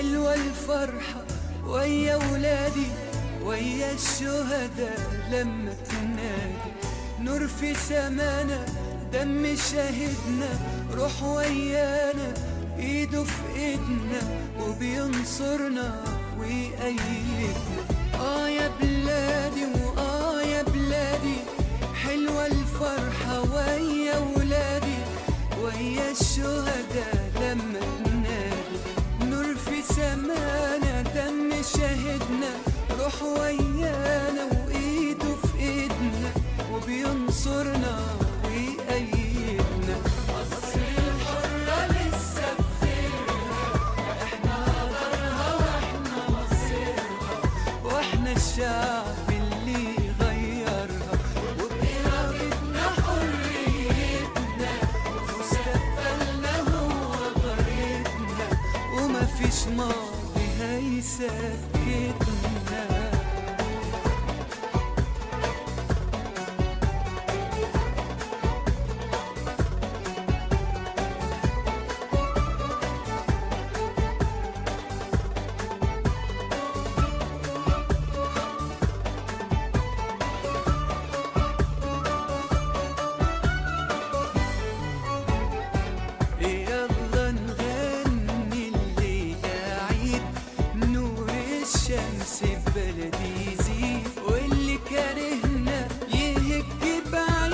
حلوة الفرحة ويا ولادي ويا الشهداء لما تنادي نور في سمانا دم شهدنا روح ويانا ايده في ايدنا وبينصرنا ويأيدنا. يا بلادي يا بلادي حلوة الفرحة ويا ولادي ويا الشهداء لما تنادي نور في سمانا دم شهدنا روح ويانا وايده في ايدنا وبينصرنا ويأيدنا. مصر الحرة لسه بخيرها احنا قدرها واحنا مصيرها واحنا الشعب اللي غيرها وبإرادتنا حريتنا مستقبلنا هو غريتنا ومفيش ماضي هيسكتنا. الشمس ببلدي يزيد واللي كارهنا يهج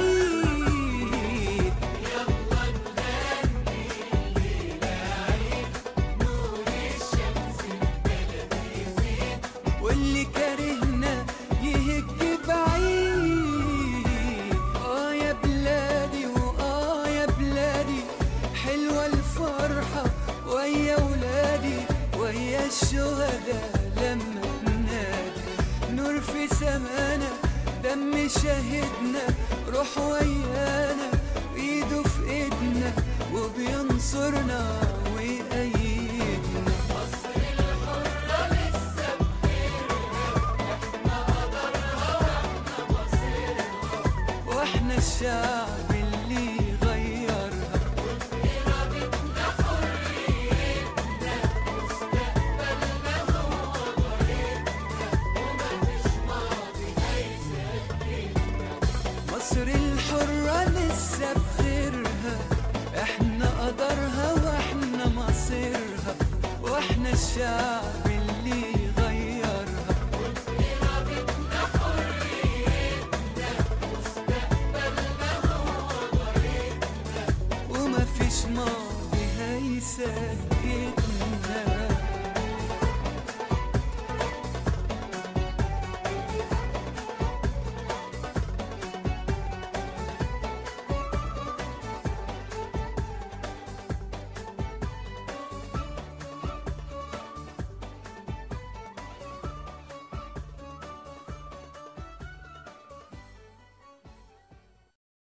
بعيد. يلا نغني الليلة عيد نور الشمس ببلدي يزيد واللي كارهنا يهج بعيد. يا بلادي يا بلادي حلوة الفرحة ويا ولادي ويا الشهداء لما تنادي نور في سمانا دم شهدنا روح ويانا ايده في ايدنا وبينصرنا ويأيدنا. مصر الحرة لسه بخيرها احنا قدرها واحنا مصيرها واحنا الشعب اللي غيرها وبإرادتنا حريتنا مستقبلنا هو غريتنا ومفيش ماضي هيسكتنا. مصر الحرة لسه بخيرها احنا قدرها واحنا مصيرها واحنا الشعب اللي غيرها وبإرادتنا حريتنا مستقبلنا هو غريتنا ومفيش ماضي هيسكتنا.